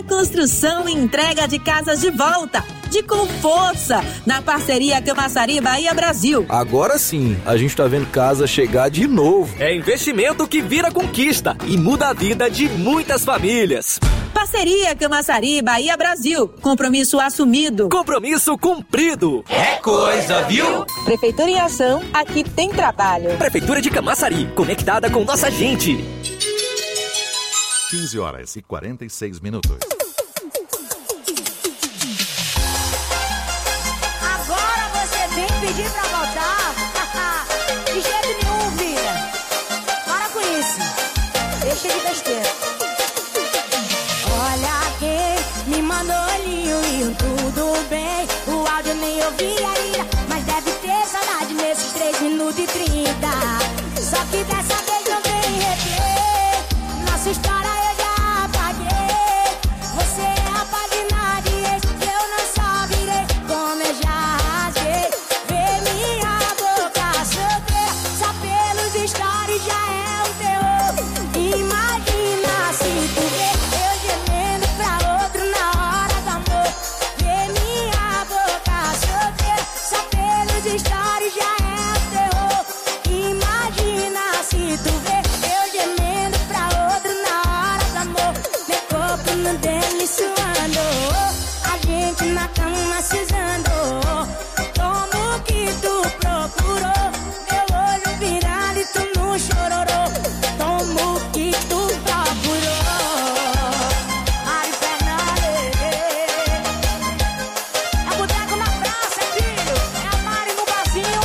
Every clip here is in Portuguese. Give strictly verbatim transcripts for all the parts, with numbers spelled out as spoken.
Construção e entrega de casas de volta, de com força, na parceria Camaçari Bahia Brasil. Agora sim, a gente tá vendo casa chegar de novo. É investimento que vira conquista e muda a vida de muitas famílias. Parceria Camaçari Bahia Brasil. Compromisso assumido. Compromisso cumprido. É coisa, viu? Prefeitura em ação, aqui tem trabalho. Prefeitura de Camaçari, conectada com nossa gente. quinze horas e quarenta e seis minutos. Agora você vem pedir pra voltar? De jeito nenhum, filha. Para com isso. Deixa de besteira. Olha quem me mandou olhinho e tudo bem. O áudio nem ouvi ainda, mas deve ter saudade nesses três minutos e trinta. Só que dessa vez não tem replay. Nossa história eu já apaguei. Você é a página de ex, eu não só virei como eu já rasguei. Vê minha boca solteira, só pelos stories já é um terror. Imagina se tu vê eu gemendo pra outro na hora do amor. Vê minha boca solteira, só pelos stories já é um terror. Imagina se tu vê eu gemendo pra outro na hora do amor. Meu corpo no dele suando, a gente na cama se usando. Como que tu procurou? Meu olho virado e tu não chororou. Como que tu procurou? Mari Fernandes. É o boteco na praça, filho. É a Mari no barzinho.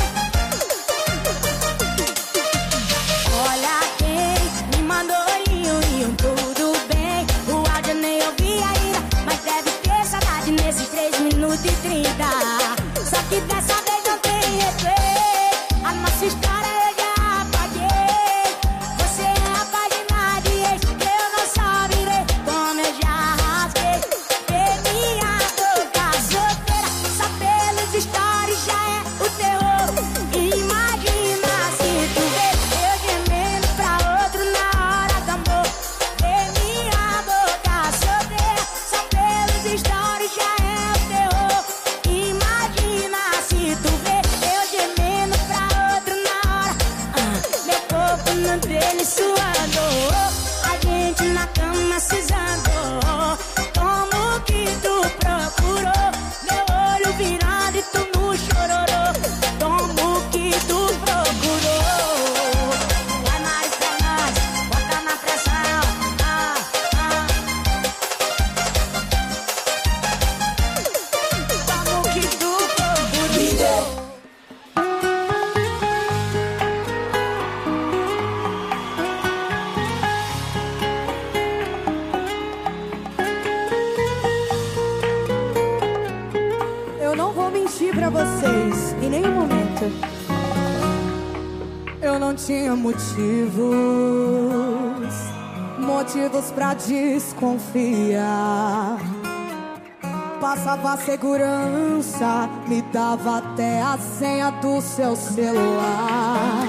Olha quem me mandou olhinho e um tudo bem. O áudio nem ouvi ainda, mas deve ter saudade nesses três minutos e trinta. Só que dessa vez não tem replay. A nossa história eu já apaguei. Você é a página de ex, eu não só virei como eu já rasguei. Vê minha boca solteira, só pelos stories já é o terror. Imagina se tu vê eu gemendo pra outro na hora do amor. Vê minha boca solteira, só pelos stories já é o terror. Imagina se tu vê eu gemendo pra outro na hora. Ah, meu corpo no dele suando, a gente na cama se usando. Como que tu procurou? Meu olho virado e tu não chororou. Como que tu procurou? Vai, Mari Fernandes, bota na pressão. Ah, ah. Como que tu procurou? Eu não vou mentir pra vocês em nenhum momento. Eu não tinha motivos, motivos pra desconfiar. Passava a segurança, me dava até a senha do seu celular.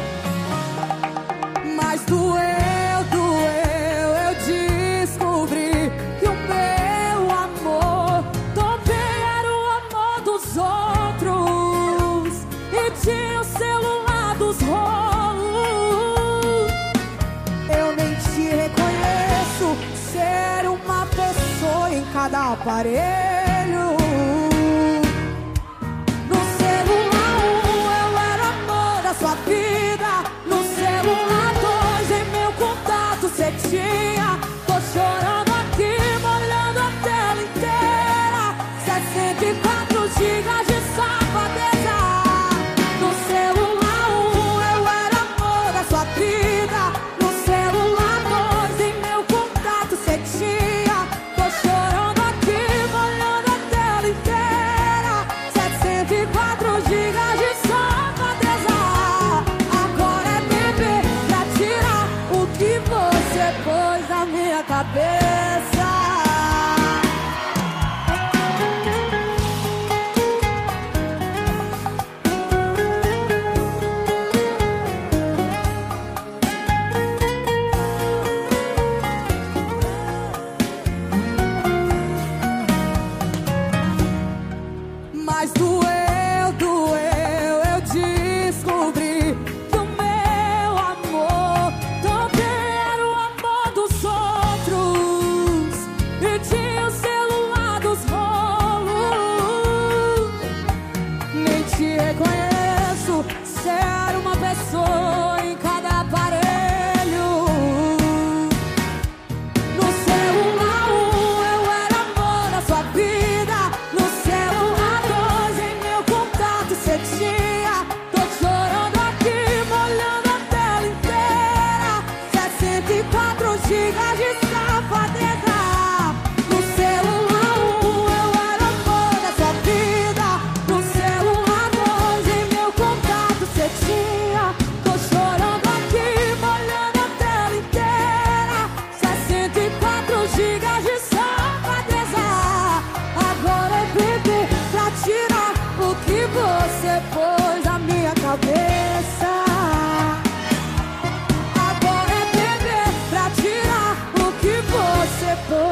Mas doeu, doeu, eu descobri que o meu amor também era o amor dos outros e tinha o celular dos rolos. Eu nem te reconheço, ser uma pessoa em cada aparelho. No celular um eu era amor da sua vida, no celular dois em meu contato cê tinha. Tô chorando aqui, molhando a tela inteira, sessenta e quatro gigas de safadeza. No celular um eu era amor da sua vida, no celular dois em meu contato cê tinha. Tô chorando aqui, molhando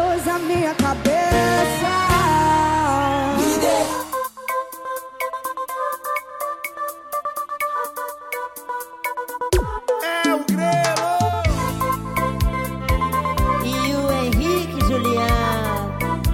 pôs a minha cabeça. É o Grelo e o Henrique Juliano.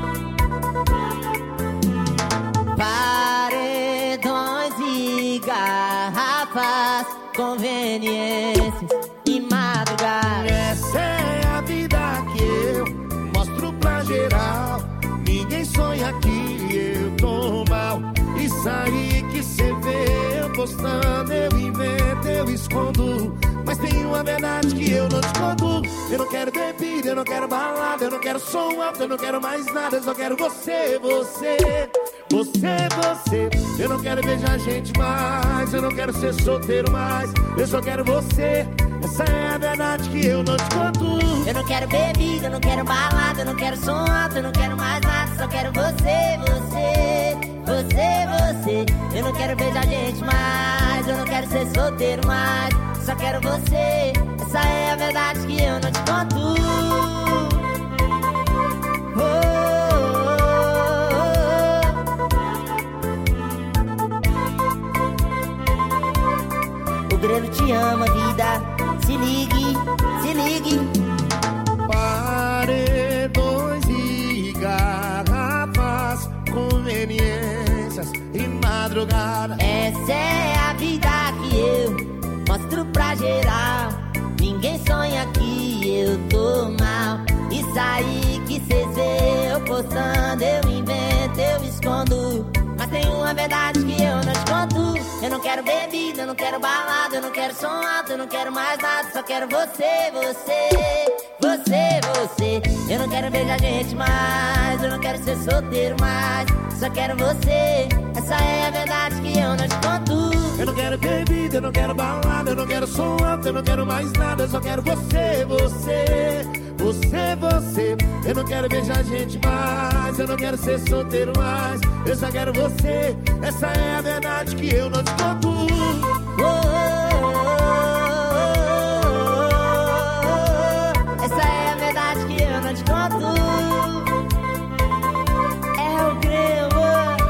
Paredões e garrafas, conveniências e madrugada. Essa é a vida que eu mostro pra geral. Ninguém sonha que eu tô mal. Isso aí que cê vê eu postando, eu invento, eu escondo. Mas tem uma verdade que eu não te conto. Eu não quero bebida, eu não quero balada, eu não quero som alto, eu não quero mais nada. Eu só quero você, você, você, você. Eu não quero beijar gente mais, eu não quero ser solteiro mais. Eu só quero você. Essa é a verdade que eu não te conto. Eu não quero bebida, eu não quero balada, eu não quero som alto, eu não quero mais nada. Só quero você, você, você, você. Eu não quero beijar gente mais, eu não quero ser solteiro mais. Só quero você. Essa é a verdade que eu não te conto. Oh, oh, oh. O Grelo te ama, vida. Se ligue, se ligue. Paredões e garrafas, conveniências e madrugada. Essa é a vida que eu mostro pra geral. Ninguém sonha que eu tô mal. Isso aí que cês vê eu postando, eu invento, eu escondo. Mas tem uma verdade que eu não te conto. Eu não quero bebida, eu não quero balada, eu não quero som alto, eu não quero mais nada. Só quero você, você, você, você. Eu não quero beijar gente mais, eu não quero ser solteiro mais. Só quero você. Essa é a verdade que eu não te conto. Eu não quero bebida, eu não quero balada, eu não quero som alto, eu não quero mais nada. Eu só quero você, você, você, você. Eu não quero beijar gente mais, eu não quero ser solteiro mais. Eu só quero você. Essa é a verdade que eu não te conto. Oh, oh, oh, oh, oh. Essa é a verdade que eu não te conto. É o Grelo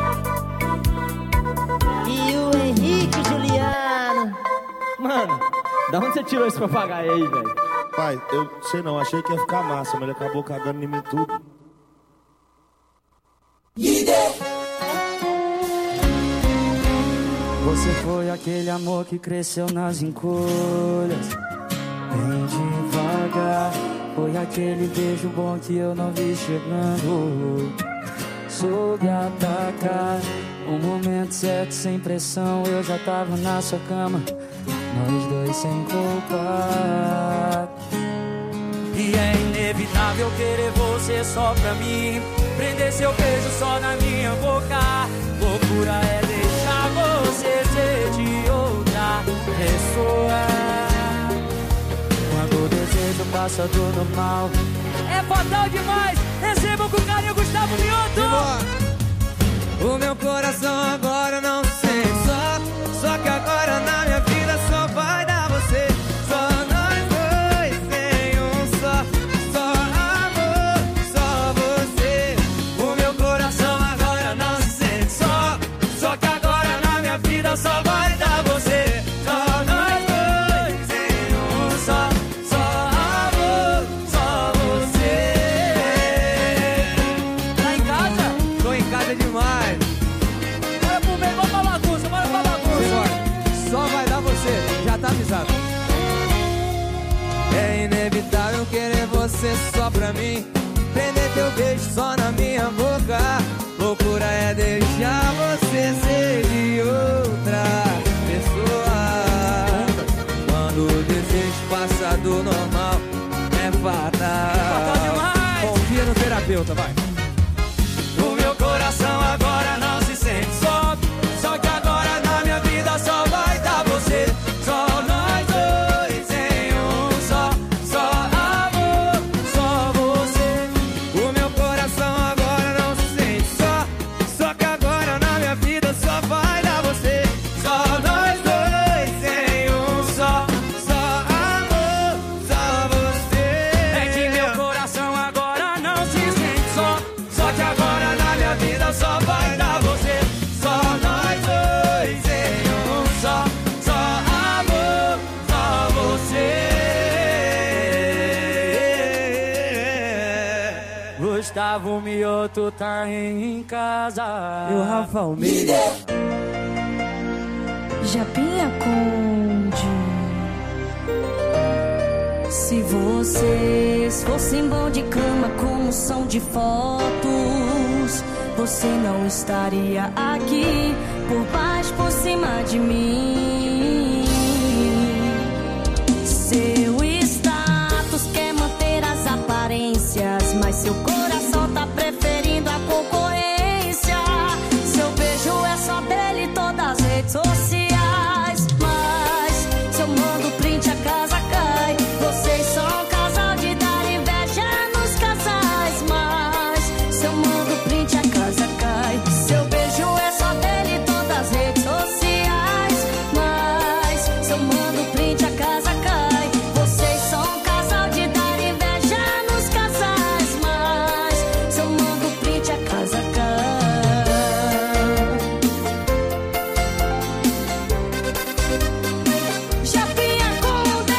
e o Henrique Juliano. Mano, da onde você tirou esse papagaio aí, velho? Pai, eu sei não, achei que ia ficar massa, mas ele acabou cagando em mim tudo. Você foi aquele amor que cresceu nas encolhas, bem devagar. Foi aquele beijo bom que eu não vi chegando. Soube atacar o momento certo, sem pressão. Eu já tava na sua cama, nós dois sem culpa. E é inevitável querer você só pra mim, prender seu beijo só na minha boca. Loucura é deixar você ser de outra pessoa. Quando o desejo passa do normal, é fatal demais. Recebam com carinho Gustavo Mioto. O meu coração agora não se sente só. Só que agora na minha vida só vai dar você. Só nós dois em um só. Só amor, só você. O meu coração agora não se sente só. Só que agora na minha vida só vai dar você. Só nós dois em um só. Só amor, só você. Tá em casa? Tô em casa demais. Bora pro meio grava o mioto, tá em casa. E o Rafa Almeida. Japinha Conde. Se vocês fossem bom de cama como são de fotos, você não estaria aqui, por baixo, por cima de mim. Seu status quer manter as aparências, mas seu coração tá preferindo a concorrência. Seu beijo é só dele, todas as redes sociais, mas se eu mando print a casa cai. Vocês são um casal de dar inveja nos casais, mas se eu mando print a casa cai. Seu beijo é só dele, todas as redes sociais, mas se eu mando print a casa cai. Vocês são um casal de dar inveja nos casais, mas se eu mando print a casa cai. Japinha Conde.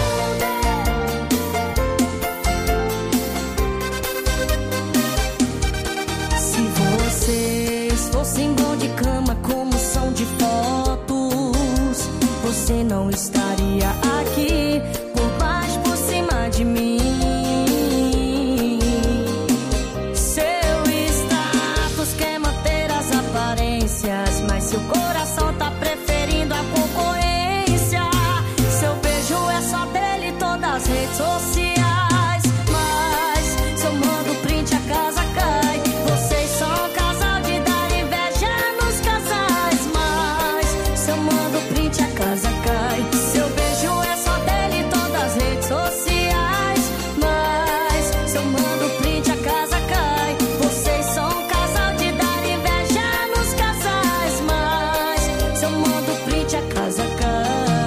Se vocês fossem bom de cama como são de fotos, você não estaria aqui, por baixo, por cima de mim. Seu status quer manter as aparências, mas seu coração tá preferindo a concorrência. Seu beijo é só dele, todas as redes sociais, mas se eu mando print a casa cai. Vocês são um casal de dar inveja nos casais, mas se eu mando print a casa cai. Seu beijo é só dele, todas as redes sociais, mas se eu mando print a casa cai. Vocês são um casal de dar inveja nos casais, mas se eu mando print a casa cai.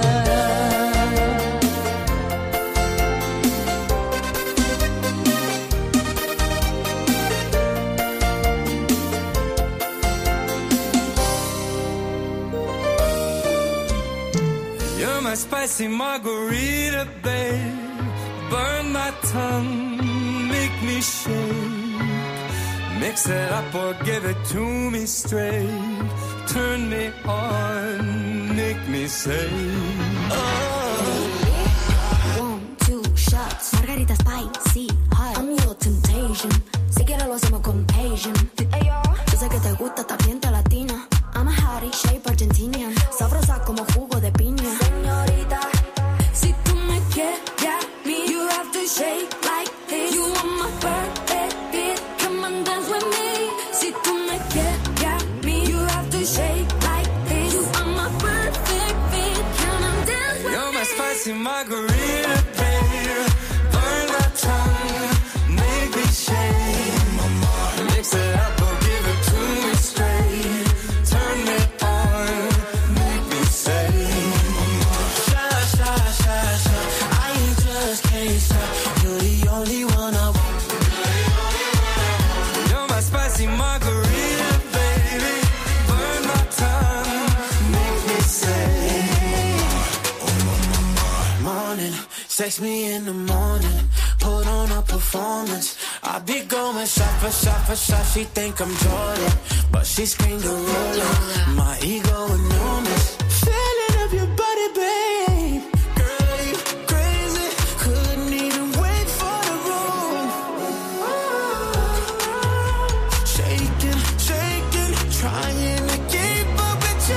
You're my spicy margarita, babe. Burn my tongue, make me shake. Mix it up or give it to me straight. Turn me on, make me say, One, two shots, margarita spicy, hot. I'm your temptation. Si quieres lo hacemos contagion. Yo sé que te gusta esta fiesta latina. I'm a hottie, shape Argentinian. Sabrosa como jugo de piña. Señorita, si tú me quieres a mí, you have to shake like this. You want my perfect fit, come and dance with me. Si tú me quieres a mí, you have to shake like this. You are my perfect fit, come and dance with me. you're my spicy margarita, babe. Burn my tongue, make me shake. Mix it up or give it to me straight. Turn me on, make me say, sha sha sha sha. I just can't stop. You're the only one I want. You're my spicy margarita, baby. Burn my tongue, make me say, morning, sex me in the morning. Put on a performance. I be going shot for shot for shot. She think I'm Jordan, but she screamed a roller. My ego enormous. Feeling of your body, babe. Girl, you crazy. Couldn't even wait for the room. Shaking, shaking, trying to keep up with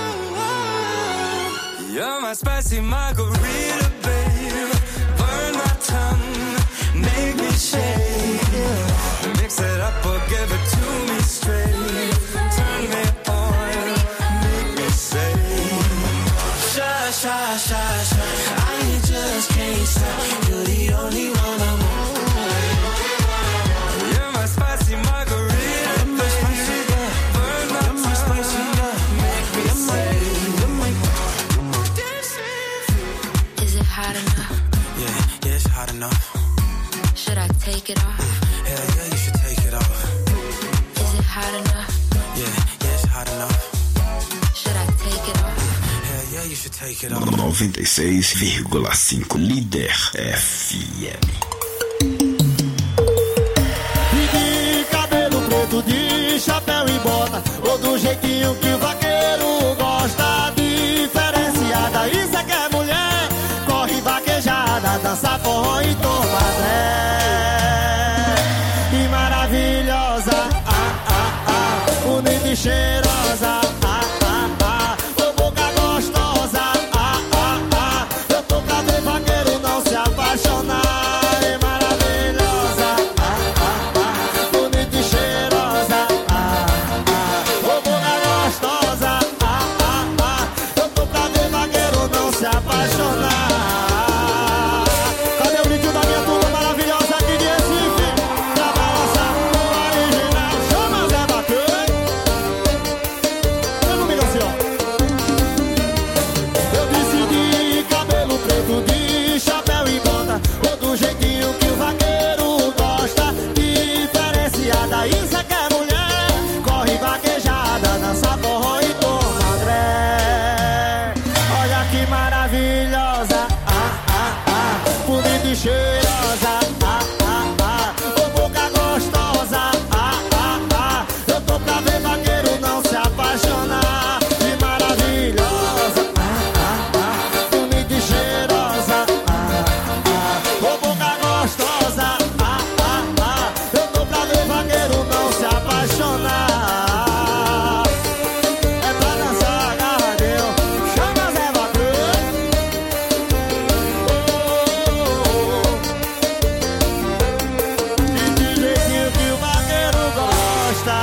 you. You're my spicy margarita, babe. Burn my tongue, make me shake. Mix it up or give it to me straight. Turn me on, make me say, sha sha sha sha. I just can't stop. You're the only one I want. You're my spicy margarita, baby. Burn my tongue, make me say. Is it hot enough? Yeah, yeah, it's hot enough. Should I take it off? Hell yeah, you should take it off. Is it hot enough? Yeah, yeah, it's hot enough. Should I take it off? Hell yeah, you should take it off. noventa e seis vírgula cinco Líder F M. Peguei preto de chapéu e bota, ou do jeitinho que o vaqueiro gosta. Diferenciada, isso é que é mulher. Corre vaquejada, dança forró e toma tré. E maravilhosa, ah, ah, ah, bonita e cheirosa, ah, ah, ah, ô boca gostosa, ah, ah, ah, eu tô pra ver vaqueiro não se apaixonar. E maravilhosa, ah, ah, ah, bonita e cheirosa, ah, ah, ô boca gostosa, ah, ah, ah, eu tô pra ver vaqueiro não se apaixonar. Cadê o grito da minha turma maravilhosa aqui de Recife? Pra balançar o original, chama Zé Bacana. Vem comigo assim, ó. Eu decidi cabelo preto de chapéu e bota, ou do jeitinho que o vaqueiro gosta. Diferenciada, isso é que é mulher. Corre vaquejada, dança forró e toma dré. Olha que maravilhosa, ah, ah, ah, bonita e cheirosa, ah, ah, ah, ô boca gostosa, ah, ah, ah, eu tô pra ver vaqueiro não se apaixonar. Que maravilhosa, ah, ah, ah, bonita e cheirosa, ah, ah, ô boca gostosa, ah, ah, ah, eu tô pra ver vaqueiro não se apaixonar. É pra dançar agarradeu, chama Zé Bacana. E de jeitinho que o vaqueiro gosta.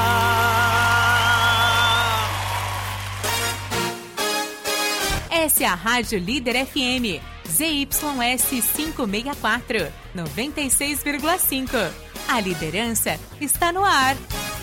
Essa é a Rádio Líder F M, Z Y S quinhentos e sessenta e quatro, noventa e seis vírgula cinco. A liderança está no ar.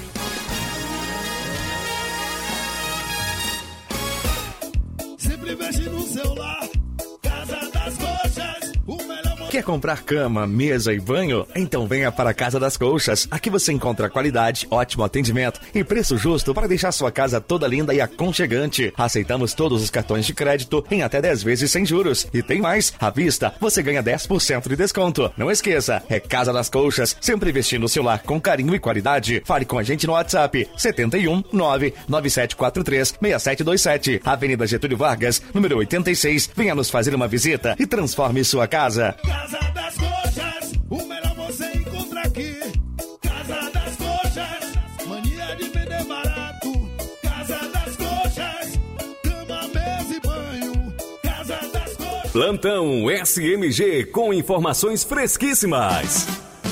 Sempre mexe no celular, Casa das Coxas, o melhor. Quer comprar cama, mesa e banho? Então venha para a Casa das Colchas. Aqui você encontra qualidade, ótimo atendimento e preço justo para deixar sua casa toda linda e aconchegante. Aceitamos todos os cartões de crédito em até dez vezes sem juros. E tem mais, à vista você ganha dez por cento de desconto. Não esqueça, é Casa das Colchas, sempre vestindo o seu lar com carinho e qualidade. Fale com a gente no WhatsApp setenta e um, nove nove sete quatro três, seis sete dois sete, Avenida Getúlio Vargas, número oitenta e seis. Venha nos fazer uma visita e transforme sua casa. Casa das Coxas, o melhor você encontra aqui. Casa das Coxas, mania de vender barato. Casa das Coxas, cama, mesa e banho. Casa das Coxas. Plantão S M G com informações fresquíssimas.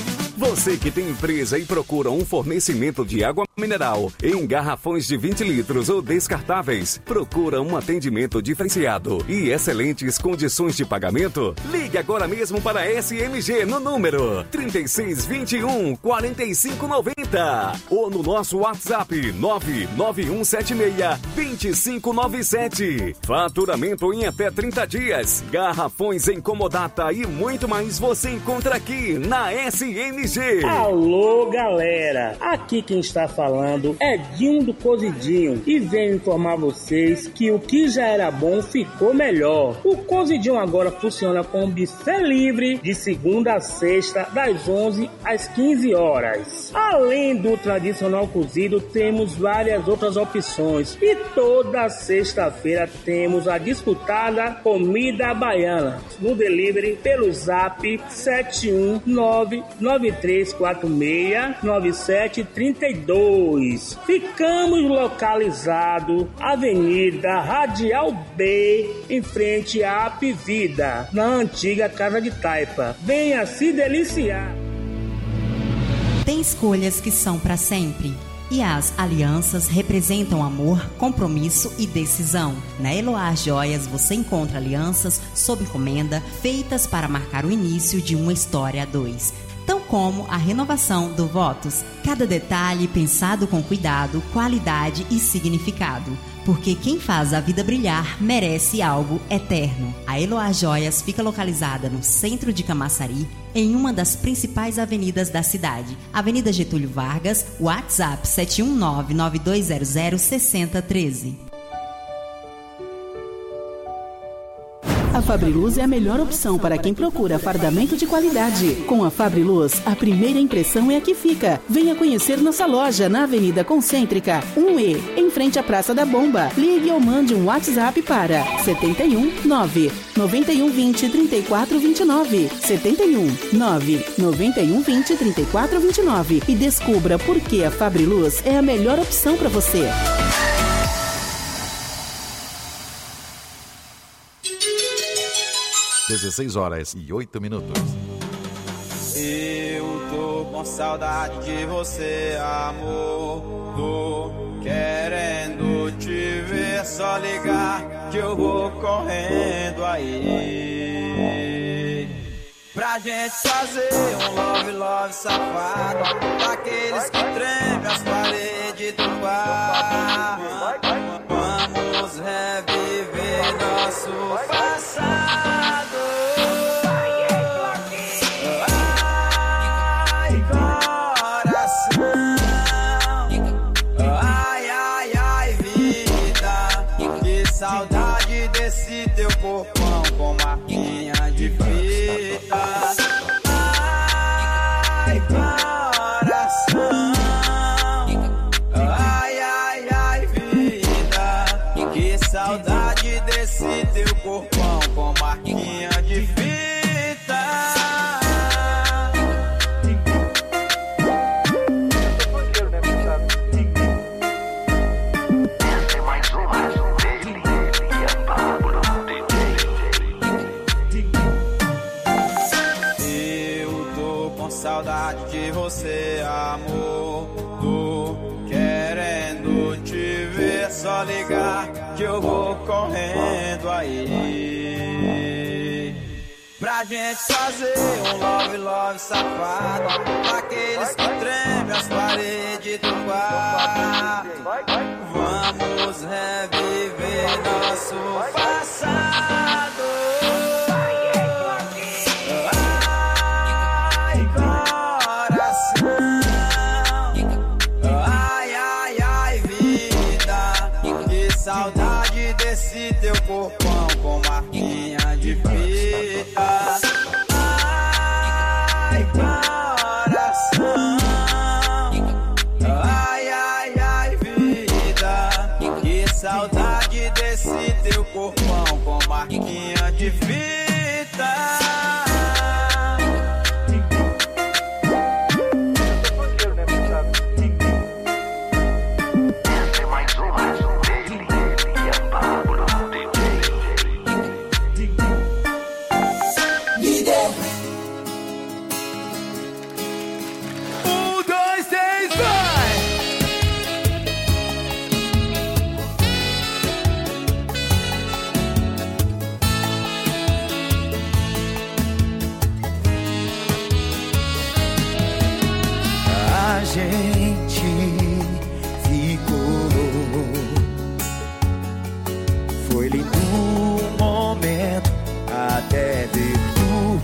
Você que tem empresa e procura um fornecimento de água mineral em garrafões de vinte litros ou descartáveis, procura um atendimento diferenciado e excelentes condições de pagamento? Ligue agora mesmo para a S M G no número trinta e seis, vinte e um, quarenta e cinco, noventa ou no nosso WhatsApp nove nove um sete seis, dois cinco nove sete. Faturamento em até trinta dias, garrafões em comodata e muito mais você encontra aqui na S M G. Alô, galera! Aqui quem está falando é Dinho do Cozidinho e venho informar vocês que o que já era bom ficou melhor. O Cozidinho agora funciona com buffet livre de segunda a sexta, das onze às quinze horas. Além do tradicional cozido, temos várias outras opções e toda sexta-feira temos a disputada comida baiana no delivery pelo zap sete um nove nove três quatro seis nove sete três dois. Ficamos localizados Avenida Radial B, em frente à Apivida, na antiga Casa de Taipa. Venha se deliciar. Tem escolhas que são para sempre. E as alianças representam amor, compromisso e decisão. Na Eloá Joias você encontra alianças sob encomenda feitas para marcar o início de uma história a dois. Tão como a renovação do Votos. Cada detalhe pensado com cuidado, qualidade e significado. Porque quem faz a vida brilhar merece algo eterno. A Eloá Joias fica localizada no centro de Camaçari, em uma das principais avenidas da cidade. Avenida Getúlio Vargas, WhatsApp sete um nove nove dois zero zero seis zero um três. A Fabriluz é a melhor opção para quem procura fardamento de qualidade. Com a Fabriluz, a primeira impressão é a que fica. Venha conhecer nossa loja na Avenida Concêntrica um E, em frente à Praça da Bomba. Ligue ou mande um WhatsApp para setenta e um, nove, noventa e um, vinte, trinta e quatro, vinte e nove. setenta e um, nove, noventa e um, vinte, trinta e quatro, vinte e nove e descubra por que a Fabriluz é a melhor opção para você. dezesseis horas e oito minutos. Eu tô com saudade de você, amor. Tô querendo te ver, só ligar que eu vou correndo aí. Pra gente fazer um love, love safado, daqueles que tremem as paredes do bar. Vamos reviver nosso passado. Saudade desse teu corpão com marquinha de fita. Ai, coração. Ai, ai, ai, vida. Que saudade desse teu corpão com marquinha de fita. Saudade de você, amor. Tô querendo te ver, só ligar que eu vou correndo aí. Pra gente fazer um love, love safado, daqueles que tremem as paredes do bar. Vamos reviver nosso passado. Saudade desse teu corpão com marquinha de fita. Ai, coração. Ai, ai, ai, vida. Que saudade desse teu corpão com marquinha de fita. Gente ficou, foi lindo um momento até ver tu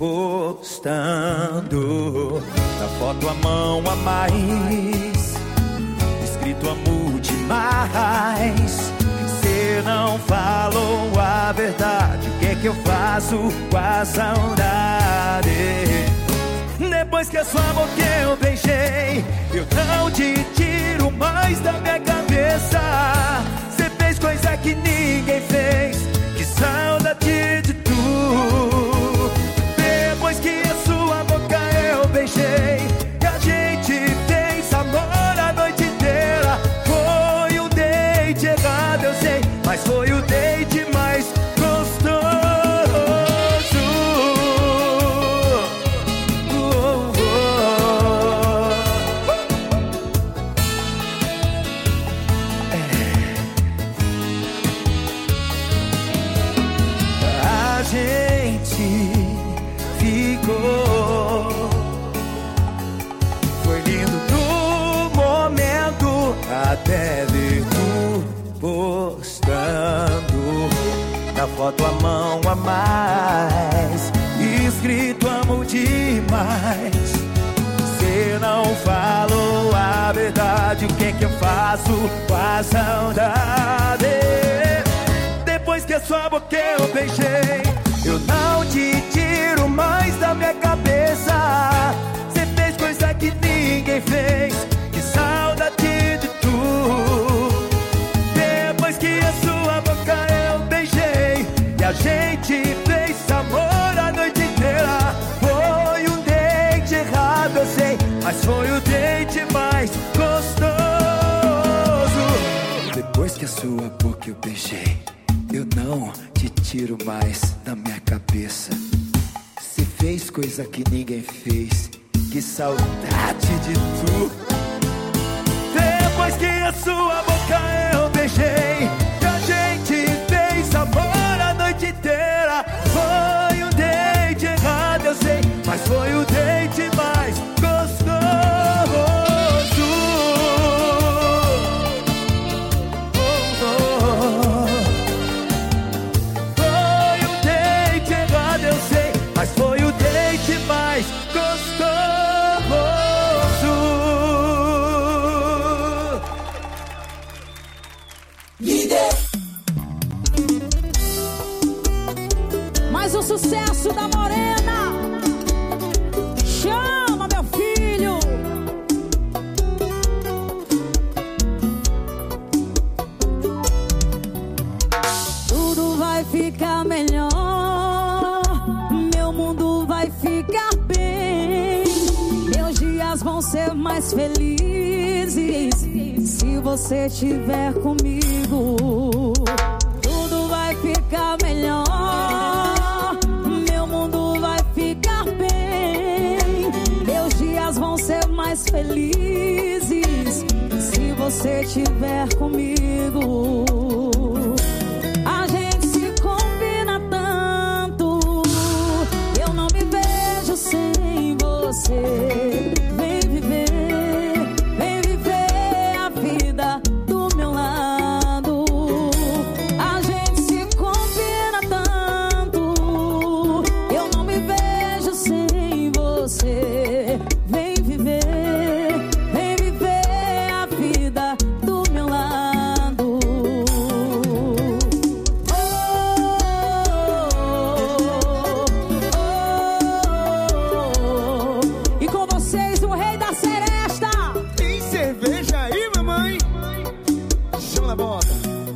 postando na foto a mão a mais, escrito amor demais. Cê não falou a verdade, o que é que eu faço com a saudade? Depois que a sua boca eu beijei, eu não te tiro mais da minha cabeça. Cê fez coisa que ninguém fez, que saudade de tu. Depois que a sua boca eu beijei, que a gente fez amor a noite inteira. Foi um date errado, eu sei, mas foi o date mais gostoso. Foi lindo no momento até ver tu postando na foto a mão a mais, escrito amo demais. Cê não falou a verdade, o que é que eu faço com a saudade? Depois que a sua boca eu beijei, minha cabeça. Cê fez coisa que ninguém fez. Que saudade de tu. Depois que a sua boca eu beijei e a gente fez amor a noite inteira. Foi um date errado, eu sei, mas foi o date mais gostoso. Depois que a sua boca eu beijei, eu não te tiro mais da minha cabeça. Se fez coisa que ninguém fez, que saudade de tu. Depois que a sua boca eu beijei, que a gente fez amor a noite inteira. Foi um date errado, eu sei, mas foi o date mais gostoso. Mas foi o date mais gostoso. Líder. Mais um sucesso da Morena. Chama, meu filho. Tudo vai ficar melhor. Ficar bem, meus dias vão ser mais felizes se você estiver comigo. Tudo vai ficar melhor, meu mundo vai ficar bem. Meus dias vão ser mais felizes se você estiver comigo. A gente se combina tanto, eu não me vejo sem você. Vem viver, vem viver a vida do meu lado. A gente se combina tanto, eu não me vejo sem você. Vem viver, vem viver a vida do meu lado. E com vocês, o rei da seresta. Tem cerveja aí, mamãe? Chama na bota.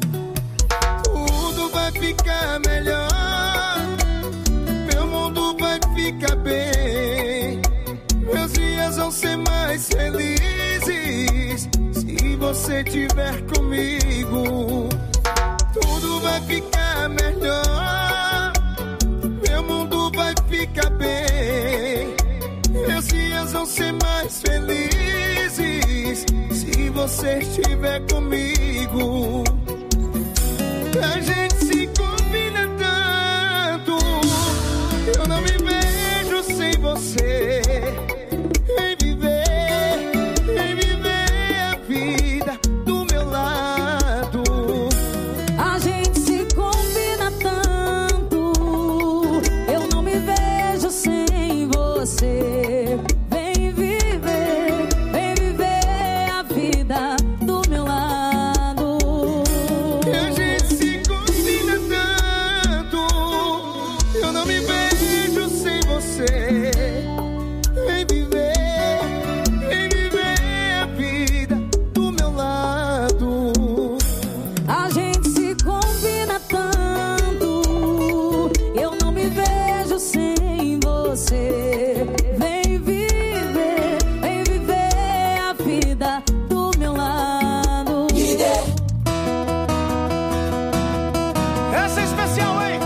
Tudo vai ficar melhor, meu mundo vai ficar bem. Meus dias vão ser mais felizes se você estiver comigo. Tudo vai ficar melhor, meu mundo vai ficar bem. Meus dias vão ser mais felizes se você estiver comigo. A gente se combina tanto, eu não me vejo sem você. Vem viver, vem viver a vida do meu lado. A gente se combina tanto, eu não me vejo sem você. Vem viver, vem viver a vida do meu lado. A gente se combina tanto, eu não me vejo sem você. Vem viver, vem viver a vida do meu lado. A gente se combina tanto, eu não me vejo sem você. Vem viver, vem viver a vida do meu lado. Essa é especial, hein?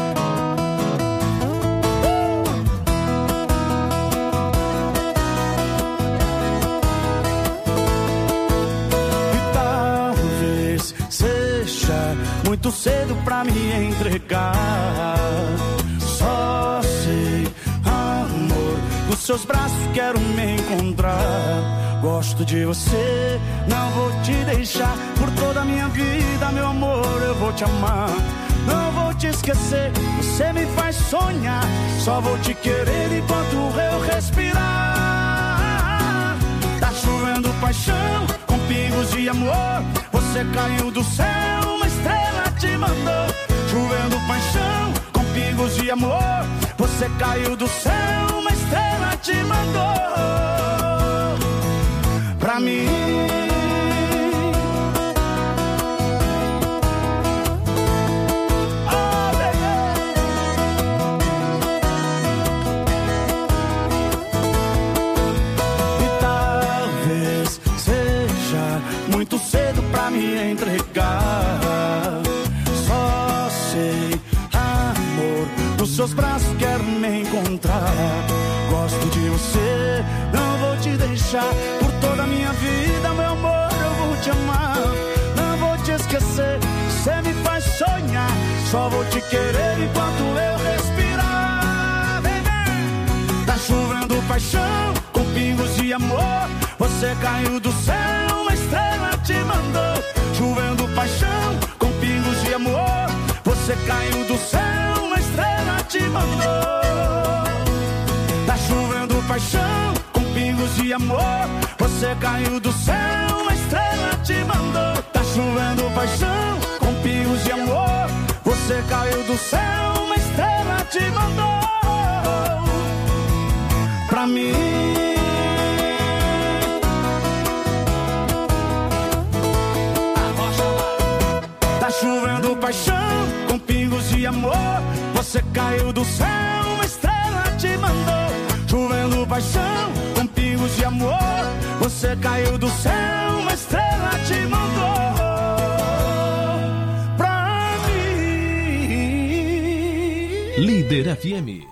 E talvez seja muito cedo pra me entregar. Só sei, amor, nos seus braços quero me encontrar. Gosto de você, não vou te deixar. Por toda a minha vida, meu amor, eu vou te amar. Não vou te esquecer, você me faz sonhar. Só vou te querer enquanto eu respirar. Tá chovendo paixão, com pingos de amor. Você caiu do céu, uma estrela te mandou. Chovendo paixão, com pingos de amor. Você caiu do céu, uma estrela te mandou pra mim. Oh, baby. E talvez seja muito cedo pra me entregar. Só sei, amor, nos seus braços quero me encontrar. Gosto de você, não vou te deixar. Por toda a minha vida, meu amor, eu vou te amar. Não vou te esquecer, você me faz sonhar. Só vou te querer enquanto eu respirar, baby. Tá chovendo paixão, com pingos de amor. Você caiu do céu, uma estrela te mandou. Chovendo paixão, com pingos de amor. Você caiu do céu, uma estrela te mandou. Tá chovendo paixão, com pingos de amor. Você caiu do céu, uma estrela te mandou. Tá chovendo paixão, com pingos de amor. Você caiu do céu, uma estrela te mandou pra mim. Tá chovendo paixão, com pingos de amor. Você caiu do céu, uma estrela te mandou. Chovendo paixão, com pingos de amor. Você caiu do céu, uma estrela te mandou pra mim. Líder F M.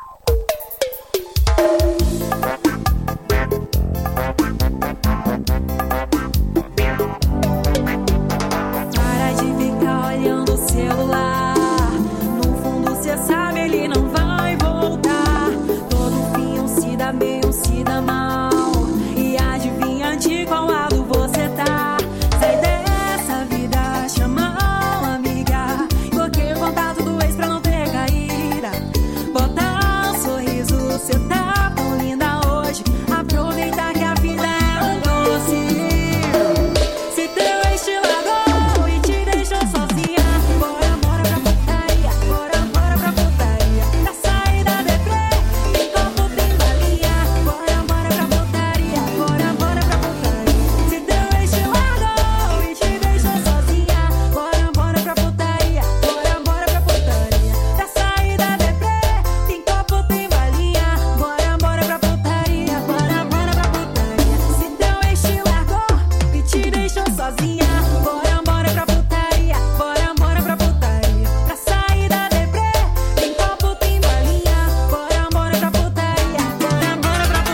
Para de ficar olhando o celular. No fundo cê sabe, ele não vai voltar. Todo fim um se dá bem, um se dá mal. E adivinha de qual lado você tá. Sai dessa vida, chama uma amiga. Bloqueia o contato do ex pra não ter caída. Bota um sorriso, cê tá tão linda hoje. Aproveitar que a vida é um doce. Se teu ex te largou e te deixou sozinha, bora, bora pra putaria, bora, bora pra putaria. Na saída deprê, tem copo, tem balinha. Bora, bora pra putaria, bora, bora pra putaria. Se teu ex te largou e te deixou sozinha, bora, bora pra putaria, bora, bora pra putaria. Na saída deprê, tem copo, tem balinha. Bora, bora pra putaria, bora, bora pra putaria. Se teu ex te largou e te deixou sozinha, bora, bora pra putaria, bora, bora pra putaria. Pra sair da deprê, tem copo, tem balinha. Bora, bora pra putaria, bora, bora pra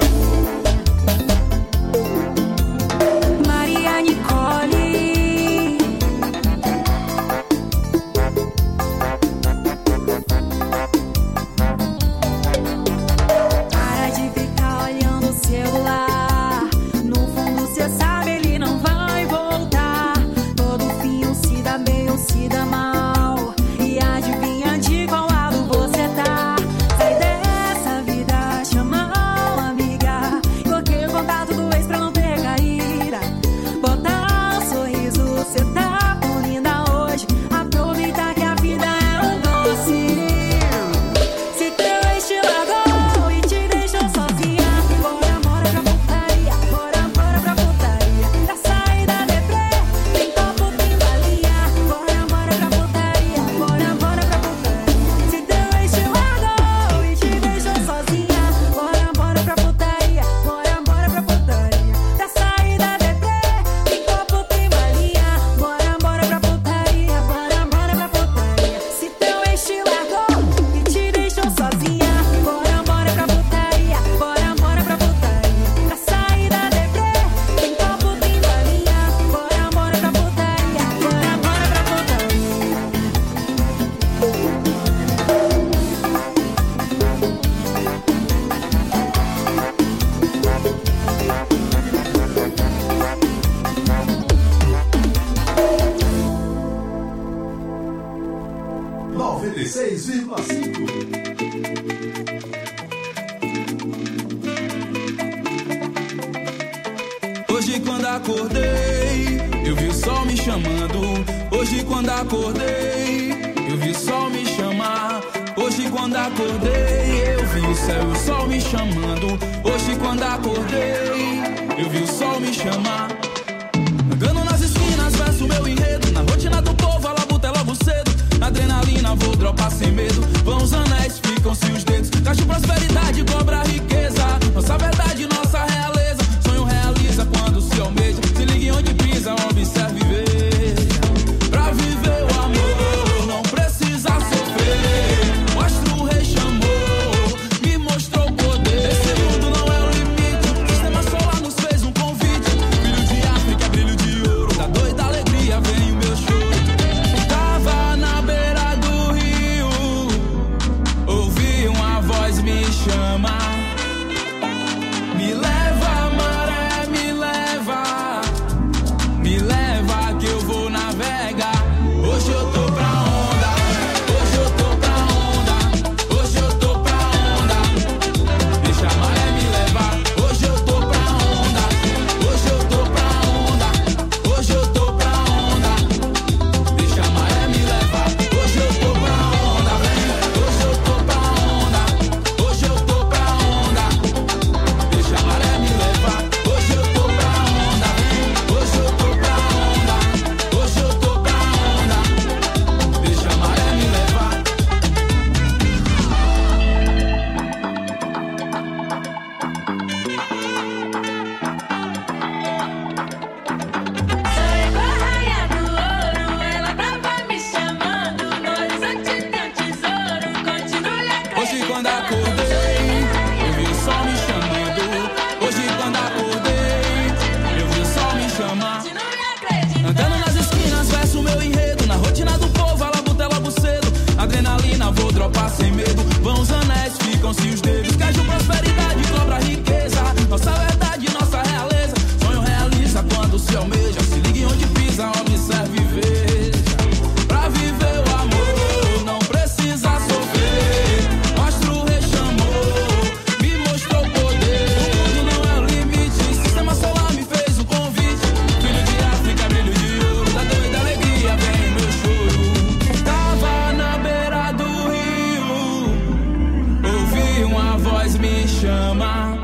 putaria. Maria Nicole. Para de ficar olhando o celular. No fundo cê sabe, ele não vai voltar. Todo fim um se dá bem, um se dá mal. E adivinha de qual lado você tá. Sai dessa vida, chama uma amiga. Bloqueia o contato do ex pra não ter caída. Bota um sorriso, cê tá tão linda hoje. Aproveitar que a vida é um doce. Se teu ex te largou e te deixou sozinha, bora, bora pra putaria, bora, bora pra putaria. Na saída deprê, tem copo, tem balinha. Bora, bora pra putaria, bora, bora pra putaria. Se teu ex te largou e te deixou sozinha, bora, bora pra putaria, bora, bora pra putaria. Na saída deprê, tem copo, tem balinha. Bora, bora pra putaria, bora, bora pra putaria. Se teu ex te largou e te deixou sozinha, bora, bora pra putaria, bora, bora pra putaria. Pra sair da deprê, tem copo, tem balinha. Bora, bora pra putaria, bora, bora pra putaria. noventa e seis vírgula cinco. Hoje quando acordei, eu vi o sol me chamando. Hoje quando acordei, eu vi o sol me chamar. Hoje Hoje quando acordei, eu vi o céu e o sol me chamando. Hoje quando acordei, eu vi o sol me chamar. Andando nas esquinas, verso meu enredo. Na rotina do povo, a labuta é logo cedo. Na adrenalina, vou dropar sem medo. Vão os anéis, ficam-se os dedos. Caixa prosperidade, cobra riqueza. Nossa verdade, nossa realeza. Sonho realiza quando se almeja. Se ligue onde pisa, observe e veja. Pra viver o amor, não precisa sofrer. Mostra o rei chamou, me mostrou o poder. Esse mundo não é o limite. O sistema solar nos fez um convite. Filho de África, brilho de ouro. Da doida alegria vem o meu choro. Tava na beira do rio, ouvi uma voz me chamar. Me leva, maré, me leva. Me leva que eu vou navegar. Hoje eu tô pra onda. Hoje eu tô pra onda. Hoje eu tô pra onda. Deixa a maré me levar. Hoje eu tô pra onda. Hoje eu tô pra onda. Hoje eu tô pra onda. Deixa a maré me levar. Hoje eu tô pra onda. Hoje eu tô pra onda. Hoje eu tô pra onda. Deixa a maré me levar. Hoje eu tô pra onda. Hoje eu tô pra onda. Hoje eu tô pra onda. Deixa a maré me levar. Sou igual a raia do ouro, ela tava me chamando. No horizonte tem um tesouro, continue acreditando. Hoje quando acordei, eu vi o sol me chamando. Hoje quando acordei, eu vi o sol me chamar. Andando nas esquinas, verso meu enredo. Na rotina do povo, a labuta é logo cedo. Adrenalina, vou dropar sem medo. Vão os anéis, ficam-se os dedos. Caixa prosperidade, cobra riqueza. Nossa verdade, nossa realeza. Sonho realiza quando se almeja. Se ligue onde pisa, observe e veja. Pra viver o amor, não precisa sofrer. Mostra o rei chamou, me mostrou o poder. O mundo não é o limite. O sistema solar me fez o convite. Filho de África, brilho de ouro. Da doida alegria vem meu choro. Tava na beira do rio, ouvi uma voz me chamar.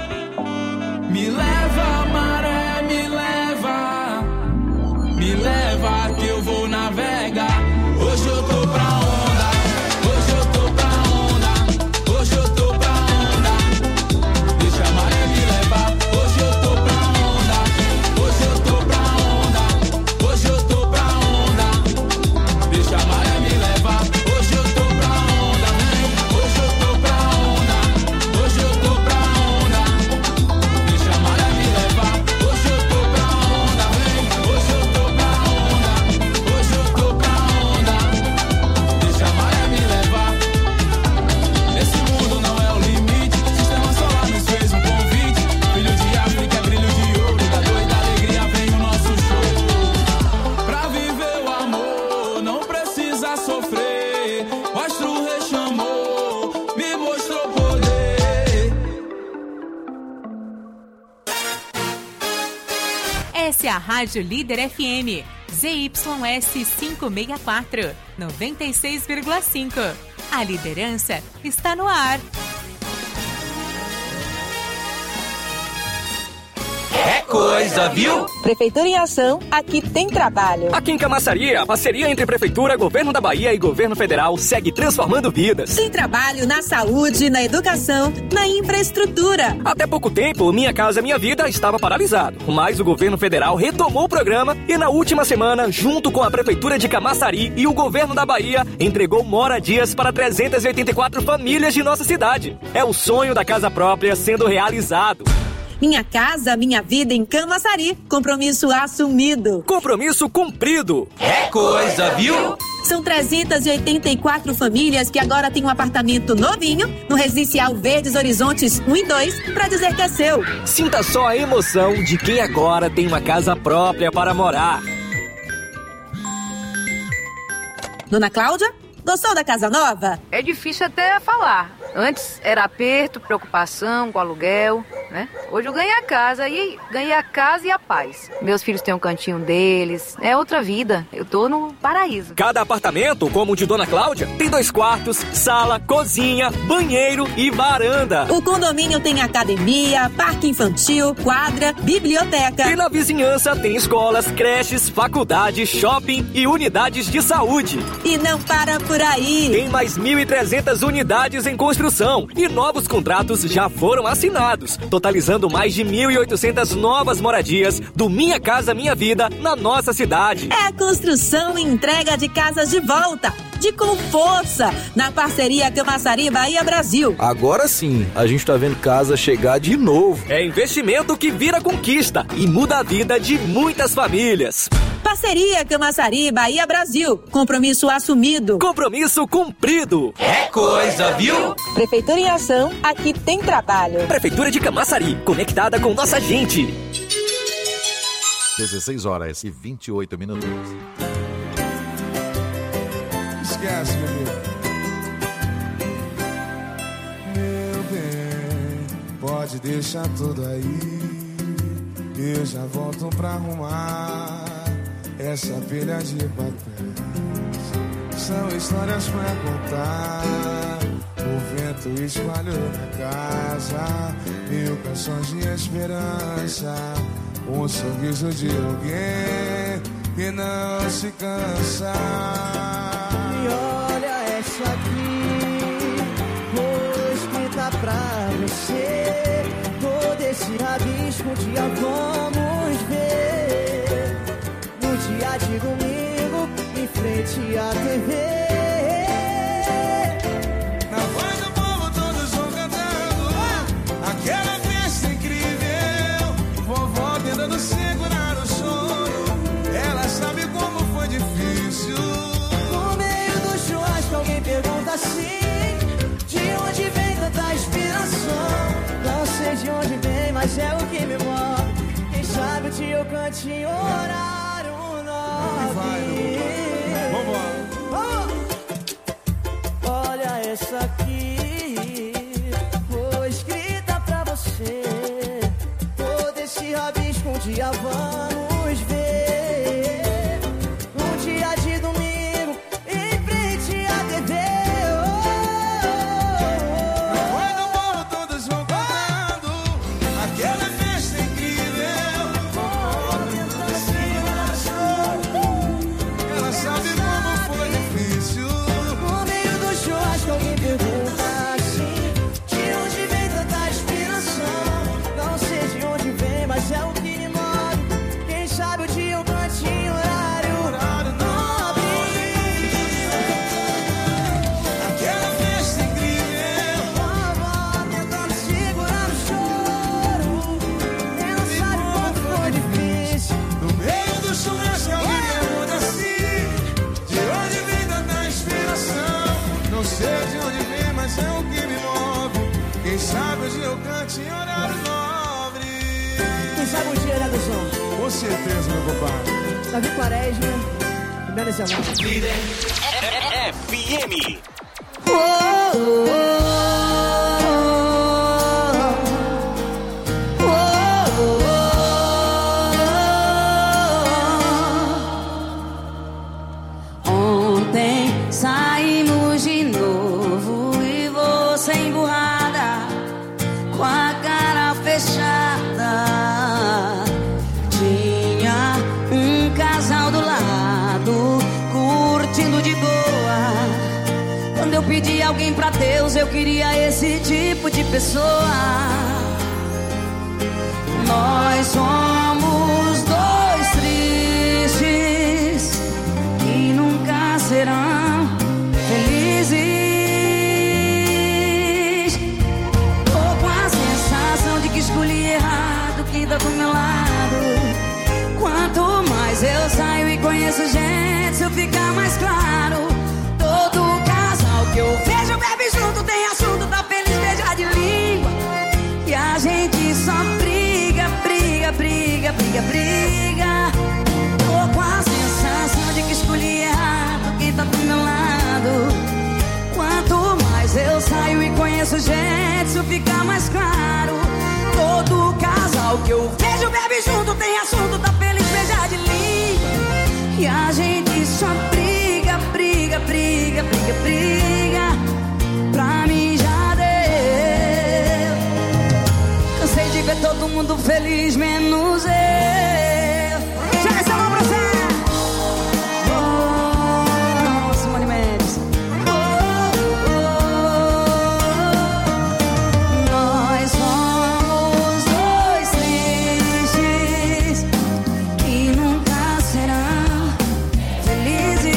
Me leva, maré, me leva. Me leva que eu vou navegar. Hoje eu tô pra onda. Hoje eu tô pra onda. Hoje eu tô pra onda. Deixa a maré me levar. Hoje eu tô pra onda. Hoje eu tô pra onda. Hoje eu tô pra onda. Deixa a maré me levar. Hoje eu tô pra onda. Hoje eu tô pra onda. Hoje eu tô pra onda. Deixa a maré me levar. Hoje eu tô pra onda. Hoje eu tô pra onda. Hoje eu tô pra onda. Deixa a maré me levar. Esse mundo não é o limite. Sistema solar nos fez um convite. Filho de África, brilho de ouro. Da doida alegria vem o nosso show. Pra viver o amor, não precisa sofrer. Mostra o rei chamou, me mostrou poder. Essa é a Rádio Líder F M, Z Y S quinhentos e sessenta e quatro, noventa e seis vírgula cinco. A liderança está no ar. É coisa, viu? Prefeitura em Ação, aqui tem trabalho. Aqui em Camaçari, a parceria entre Prefeitura, Governo da Bahia e Governo Federal segue transformando vidas. Tem trabalho na saúde, na educação, na infraestrutura. Até pouco tempo, Minha Casa Minha Vida estava paralisado, mas o Governo Federal retomou o programa e na última semana, junto com a Prefeitura de Camaçari e o Governo da Bahia, entregou moradias para trezentas e oitenta e quatro famílias de nossa cidade. É o sonho da casa própria sendo realizado. Minha Casa Minha Vida em Camaçari. Compromisso assumido. Compromisso cumprido. É coisa, viu? São trezentas e oitenta e quatro famílias que agora têm um apartamento novinho no Residencial Verdes Horizontes um e dois para dizer que é seu. Sinta só a emoção de quem agora tem uma casa própria para morar. Dona Cláudia, gostou da casa nova? É difícil até falar. Antes era aperto, preocupação com aluguel. né? Hoje eu ganhei a casa e ganhei a casa e a paz. Meus filhos têm um cantinho deles, é outra vida. Eu tô no paraíso. Cada apartamento, como o de Dona Cláudia, tem dois quartos, sala, cozinha, banheiro e varanda. O condomínio tem academia, parque infantil, quadra, biblioteca. E na vizinhança tem escolas, creches, faculdades, shopping e unidades de saúde. E não para por aí. Tem mais mil e trezentas unidades em construção e novos contratos já foram assinados, totalizando mais de mil e oitocentas novas moradias do Minha Casa Minha Vida na nossa cidade. É a construção e entrega de casas de volta, de com força, na parceria Camaçari Bahia Brasil. Agora sim, a gente tá vendo casa chegar de novo. É investimento que vira conquista e muda a vida de muitas famílias. Parceria Camaçari Bahia Brasil. Compromisso assumido. Compromisso cumprido. É coisa, viu? Prefeitura em ação, aqui tem trabalho. Prefeitura de Camaçari, conectada com nossa gente. dezesseis horas e vinte e oito minutos. Esquece, meu amigo. Meu bem, pode deixar tudo aí. Eu já volto pra arrumar essa pilha de papéis. São histórias pra contar. O vento espalhou na casa mil canções de esperança. Um sorriso de alguém que não se cansa. E olha essa aqui, vou escrita pra você. Todo esse rabisco um dia vamos ver. No dia de domingo, em frente à T V. Na voz do povo todos vão cantando aquela festa incrível. Vovó tentando segurar o sono, ela sabe como foi difícil. No meio do churrasco alguém pergunta assim: de onde vem tanta inspiração? Não sei de onde vem, mas é o que me move. Quem sabe o dia eu cante em horário nove. Oh! Olha essa aqui, foi escrita pra você. Todo esse rabisco um dia vamos ver. Um dia de domingo, em frente à T V. Quem sabe hoje eu cante em horário nobre. Quem sabe um dia, né, do som? Com certeza, meu compadre. Davi Quaresma, primeiro esse amor. Líder F M. Oh, oh, oh. Eu pedi alguém pra Deus, eu queria esse tipo de pessoa. Nós somos dois tristes que nunca serão felizes. Tô com a sensação de que escolhi errado quem tá do meu lado. Quanto mais eu saio e conheço gente, isso fica mais claro. Que eu vejo, bebe junto, tem assunto, tá feliz, beija de língua. E a gente só briga, briga, briga, briga, briga. Tô com a sensação de que escolhi errado quem tá do meu lado. Quanto mais eu saio e conheço gente, isso fica mais claro. Todo E a gente só briga, briga, briga, briga, briga. Pra mim já deu. Cansei de ver todo mundo feliz, menos eu. Joga essa mão pra você. Oh, Simone Mendes. Oh, oh, oh. Nós somos dois tristes que nunca serão felizes.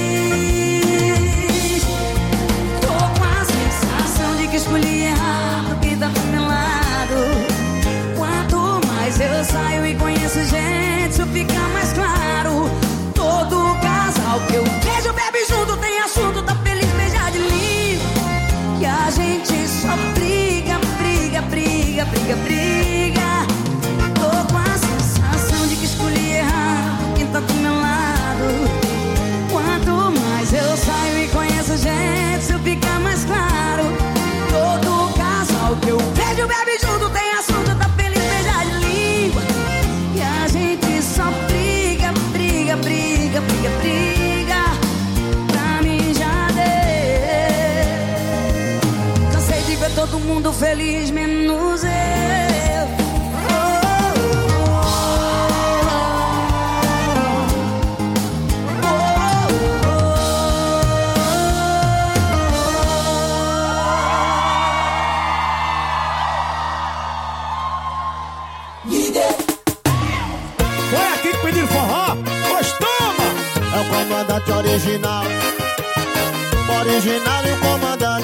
Tô com a sensação de que escolhi errado que tá do meu lado. Quanto mais eu saio e conheço gente, isso fica mais claro. Todo casal que eu vejo bebe junto, tem assunto, tá feliz, beija de língua. Que a gente só briga, briga, briga, briga, briga. Tô com a sensação de que escolhi errado quem tá do meu lado. Quanto mais eu saio e conheço gente, isso fica mais claro. Todo casal que eu vejo bebe junto, tem assunto, tá feliz, beija de língua. E a gente só briga, briga, briga, briga, briga. Pra mim já deu. Cansei de ver todo mundo feliz, menos eu. Foi aqui que pediram forró? Pois toma! É o comandante original. Original e o comandante.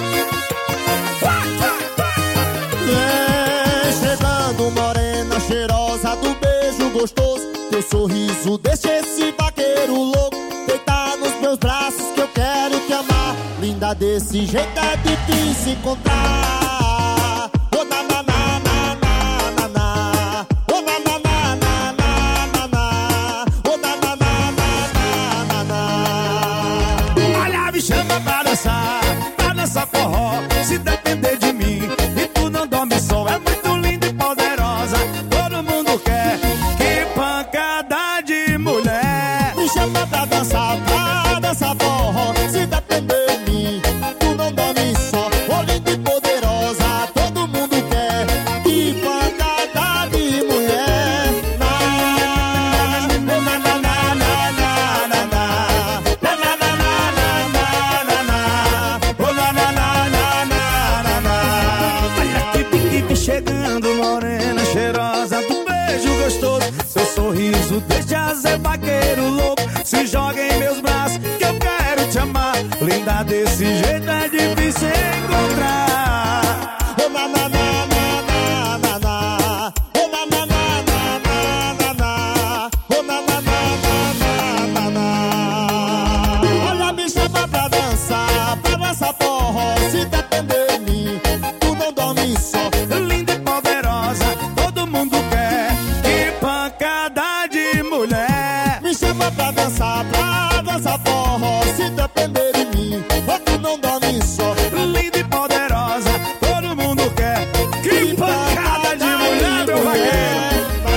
Vem chegando morena cheirosa do beijo gostoso. Teu sorriso deixa esse vaqueiro louco deitar nos meus braços que eu quero te amar. Linda desse jeito é difícil encontrar. Oh, na, na, na, na, na, na, na. Oh, na, na, na, na, na, na, na. Oh, na, na, na, na, na, na. Olha, me chama pra dançar, pra dançar forró. Se depender de mim e tu não dorme só, é muito linda e poderosa. Todo mundo quer, que pancada de mulher. Me chama pra dançar, pra dançar forró. Se depender de mim, tu não dorme só, oh, linda e poderosa. Todo mundo quer, que pancada de mulher. Na, na, na, na, na, na, na, na, na. Na, na, na, na, na, na, na. Oh, na, na, na, na, na, na, na. Olha que pique chegando, morena cheirosa do beijo gostoso. Seu sorriso deixa Zé Vaqueiro louco. Se joga em meus braços que eu quero te amar. Linda desse jeito é difícil encontrar. Oh, na, na, na, na, na, na. Oh, na, na, na, na, na, na. Oh, na, na, na, na, na, na. Olha, me chama pra dançar, pra dançar forró. Se depender de mim, tu não dorme só. Linda e poderosa, todo mundo quer, que pancada de mulher. Me chama pra dançar, pra dançar forró. Se depender de mim, oh, tu não dorme só. Linda e poderosa, todo mundo quer, que pancada de mulher, meu vaqueiro.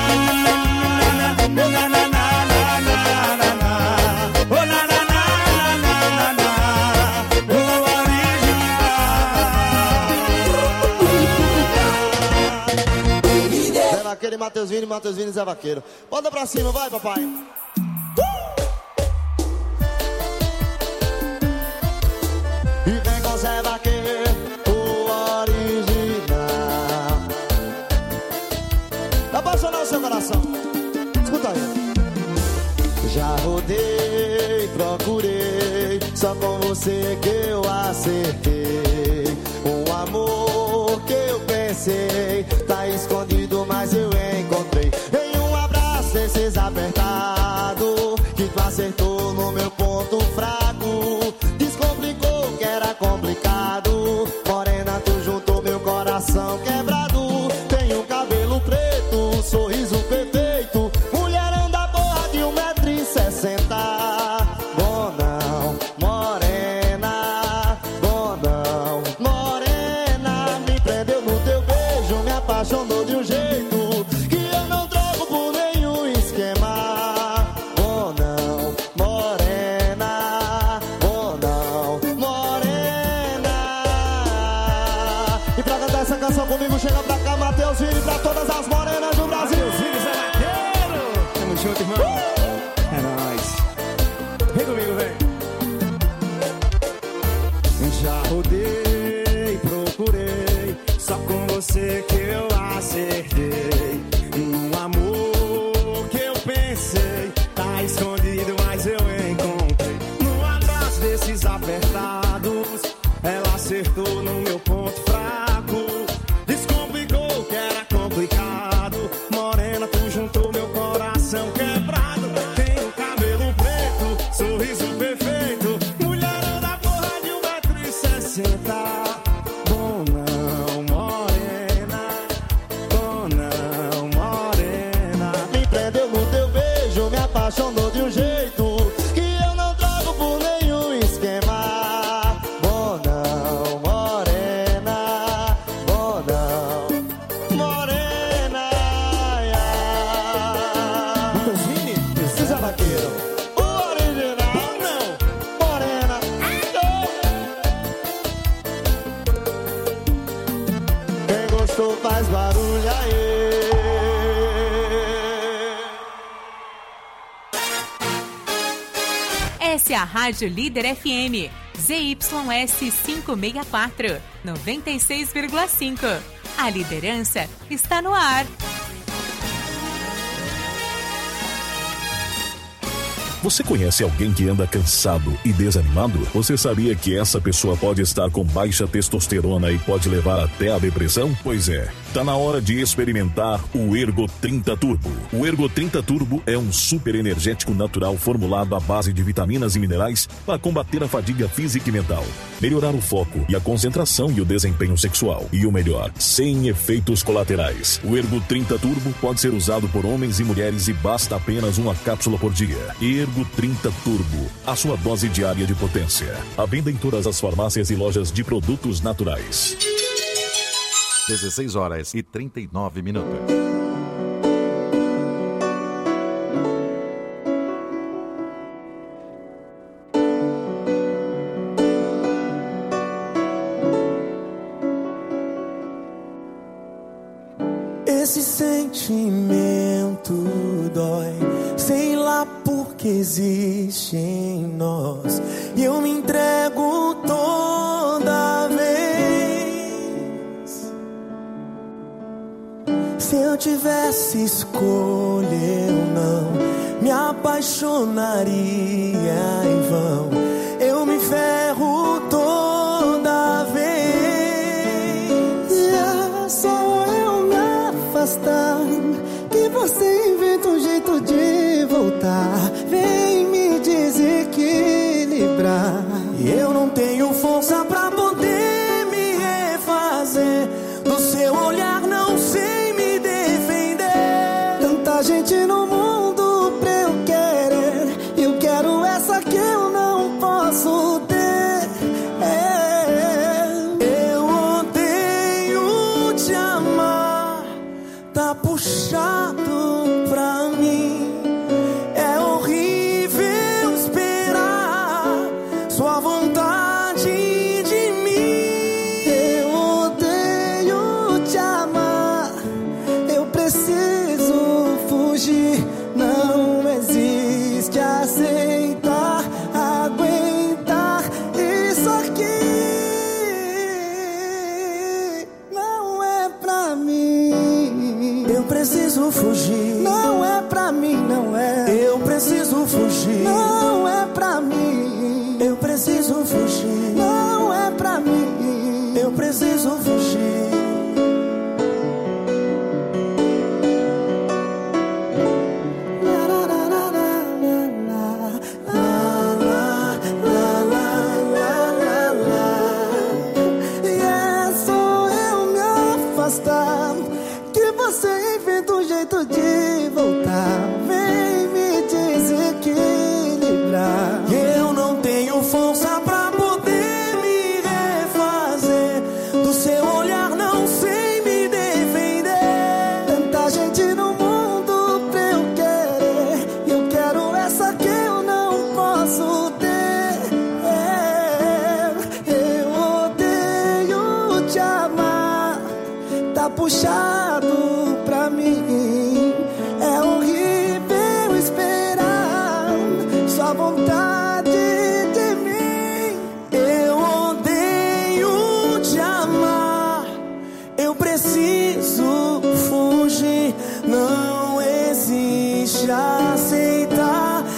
Oh, na, na, na, na, na, na, na. Oh, na, na, na, na, na, na. Oh, original. Zé Vaqueiro e Matheus Vini, Matheus Vini e Zé Vaqueiro. Bota pra cima, vai, papai. E vem com Zé Vaqueiro, o original. Dá pra apaixonar o seu coração. Escuta aí. Já rodei, procurei, só com você que eu acertei. Um amor que eu pensei, tá escondido, mas eu encontrei. Em um abraço desses apertado, que tu acertou no meu ponto fraco. Descomplicou o que era complicado. Morena, tu juntou meu coração quebrado. Tem um cabelo preto, um sorriso perfeito. Mulherão da porra de um metro e sessenta. Bom não, morena. Bom não, morena. Me prendeu no teu beijo, me apaixonou de um jeito junto, irmão. É nóis. Vem comigo, vem. Já rodei, procurei, só com você que eu acertei. Um amor que eu pensei, tá escondido, mas eu encontrei. No abraço desses apertados, ela acertou no meu ponto fraco. Descomplicou que era complicado. Morena, tu juntou meu coração quebrado. Tem o cabelo preto, sorriso perfeito. Mulherão da porra de um metro e sessenta. Bom não, morena. Bom não, morena. Me prendeu no teu beijo, me apaixonou de um jeito que eu não troco por nenhum esquema. Bom não, morena. Bom não, morena. Lucas Vini, precisa vaqueiro. O original. Bom não, morena. Quem gostou faz barulho aí. Essa é a Rádio Líder F M, Z Y S quinhentos e sessenta e quatro, noventa e seis vírgula cinco. A liderança está no ar. Você conhece alguém que anda cansado e desanimado? Você sabia que essa pessoa pode estar com baixa testosterona e pode levar até a depressão? Pois é, tá na hora de experimentar o Ergo trinta Turbo. O Ergo trinta Turbo é um super energético natural formulado à base de vitaminas e minerais para combater a fadiga física e mental, melhorar o foco e a concentração e o desempenho sexual. E o melhor, sem efeitos colaterais. O Ergo trinta Turbo pode ser usado por homens e mulheres e basta apenas uma cápsula por dia. Ergo trinta Turbo, a sua dose diária de potência. À venda em todas as farmácias e lojas de produtos naturais. dezesseis horas e trinta e nove minutos. Esse sentimento dói, sei lá por que existe em nós. E eu me entrego toda vez. Se eu tivesse escolha, eu não me apaixonaria em vão. Eu me ferro toda vez. É só eu me afastar que você inventa um jeito de voltar. Vem me desequilibrar. E eu não tenho força pra poder me refazer. Do seu olhar não sei me defender. Tanta gente no mundo pra eu querer. Eu quero essa que eu não posso ter. É, eu odeio te amar. Tá puxado pra mim. É horrível esperar sua vontade de mim. Eu odeio te amar. Eu preciso fugir. Não existe aceitar, aguentar isso aqui. Não é pra mim. Eu preciso fugir. Não é pra mim, não é. Eu preciso fugir. Não é pra mim. Eu preciso fugir. Não é pra mim. Eu preciso fugir. E é só eu me afastar que você inventa um jeito de voltar. Vem me desequilibrar. Eu não tenho força pra poder me refazer. Do seu olhar não sei me defender. Tanta gente no mundo pra eu querer. Eu quero essa que eu não posso ter. É, eu odeio te amar. Tá puxado pra mim. É horrível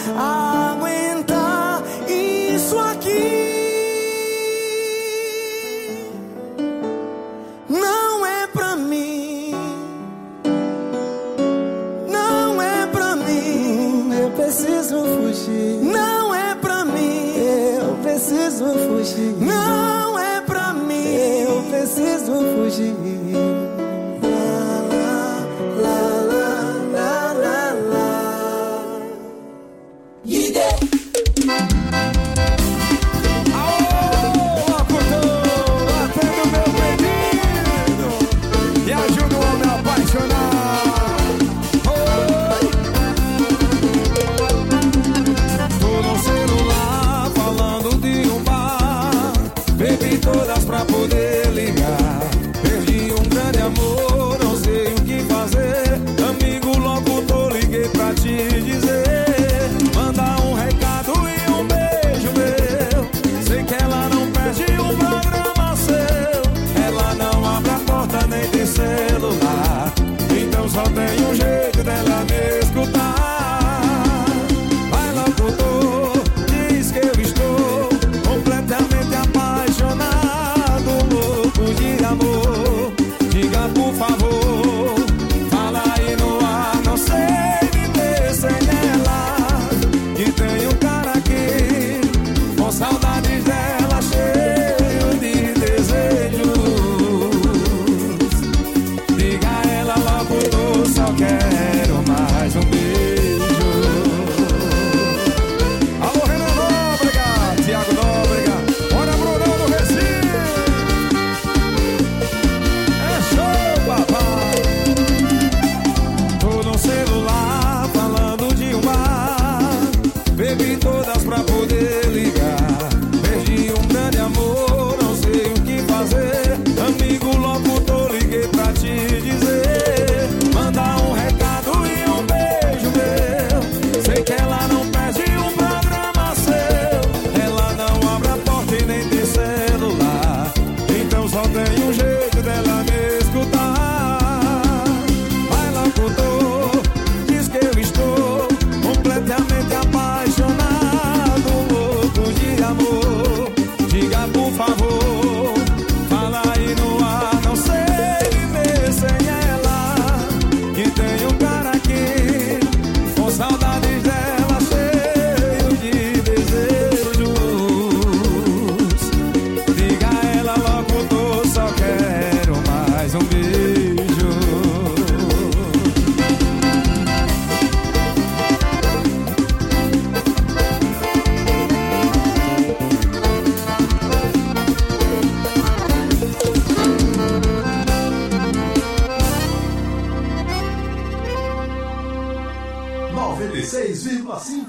aguentar isso aqui. Não é pra mim, não é pra mim. Eu preciso fugir. Não é pra mim. Eu preciso fugir. Não é pra mim. Eu preciso fugir. Todas pra poder ligar. Perdi um grande amor, não sei o que fazer. Amigo, logo tô liguei pra te dizer. Manda um recado e um beijo meu. Sei que ela não perde um programa seu. Ela não abre a porta nem tem celular. Então só tem um jeito dela me escutar. Vai logo, tô, diz que eu estou completamente apaixonado. De amor, diga por favor, fala aí no ar, não sei viver sem ela. Que tem um cara aqui, com saudades dela, cheio de desejos. Diga a ela logo, eu só quero mais um beijo. Alô, Renan Nóbrega, Thiago Nóbrega, olha Brunão do Recife. Tô no celular falando de um bar. Bebi todas pra poder ligar. Perdi um grande amor, não sei o que fazer. Amigo, logo tô liguei pra te dizer. Manda um recado e um beijo meu. Sei que ela não perde um programa seu. Ela não abre a porta e nem tem celular. Então só tem um jeito dela me escutar. Vai lá, doutor, diz que eu estou completamente apaixonado, louco de amor. Diga por favor, fala aí no ar, não sei viver sem ela. Que tem um cara aqui, com saudades dela, cheio de desejos. Diga a ela logo, tô, só quero mais um beijo. noventa e seis vírgula cinco.